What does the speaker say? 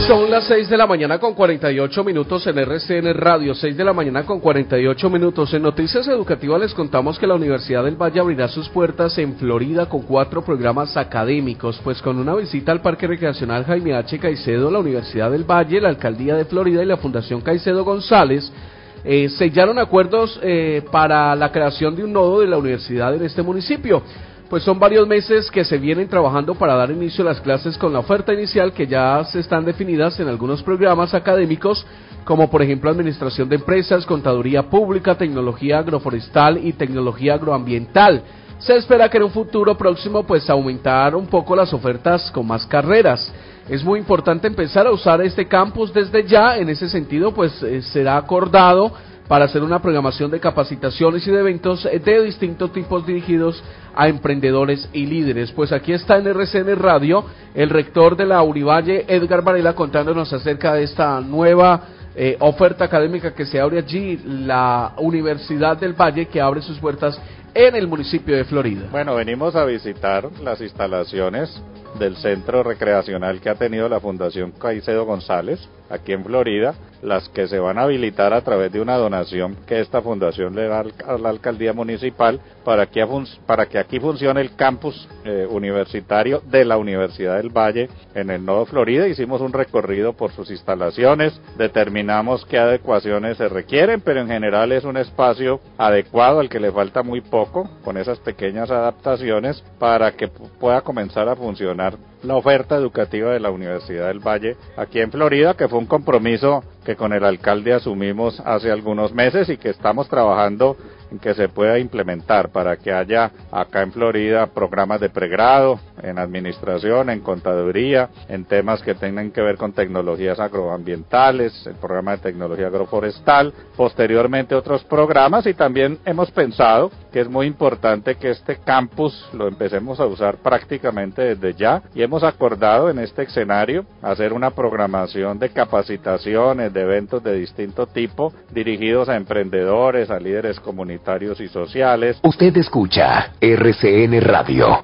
Son las 6 de la mañana con 48 minutos en RCN Radio, 6 de la mañana con 48 minutos. En Noticias Educativas les contamos que la Universidad del Valle abrirá sus puertas en Florida con 4 programas académicos, pues con una visita al Parque Recreacional Jaime H. Caicedo, la Universidad del Valle, la Alcaldía de Florida y la Fundación Caicedo González sellaron acuerdos para la creación de un nodo de la universidad en este municipio. Pues son varios meses que se vienen trabajando para dar inicio a las clases con la oferta inicial que ya se están definidas en algunos programas académicos, como por ejemplo Administración de Empresas, Contaduría Pública, Tecnología Agroforestal y Tecnología Agroambiental. Se espera que en un futuro próximo pues aumentar un poco las ofertas con más carreras. Es muy importante empezar a usar este campus desde ya. En ese sentido pues será acordado para hacer una programación de capacitaciones y de eventos de distintos tipos dirigidos a emprendedores y líderes. Pues aquí está en RCN Radio el rector de la Univalle, Edgar Varela, contándonos acerca de esta nueva oferta académica que se abre allí, la Universidad del Valle, que abre sus puertas en el municipio de Florida. Bueno, venimos a visitar las instalaciones del centro recreacional que ha tenido la Fundación Caicedo González, aquí en Florida, las que se van a habilitar a través de una donación que esta fundación le da a la alcaldía municipal para que aquí funcione el campus universitario de la Universidad del Valle en el Nodo Florida. Hicimos un recorrido por sus instalaciones, determinamos qué adecuaciones se requieren, pero en general es un espacio adecuado al que le falta muy poco, con esas pequeñas adaptaciones para que pueda comenzar a funcionar la oferta educativa de la Universidad del Valle aquí en Florida, que fue un compromiso que con el alcalde asumimos hace algunos meses y que estamos trabajando en que se pueda implementar para que haya acá en Florida programas de pregrado en administración, en contaduría, en temas que tengan que ver con tecnologías agroambientales, el programa de tecnología agroforestal, posteriormente otros programas, y también hemos pensado que es muy importante que este campus lo empecemos a usar prácticamente desde ya, y hemos acordado en este escenario hacer una programación de capacitaciones, de eventos de distinto tipo dirigidos a emprendedores, a líderes comunitarios y sociales. Usted escucha RCN Radio.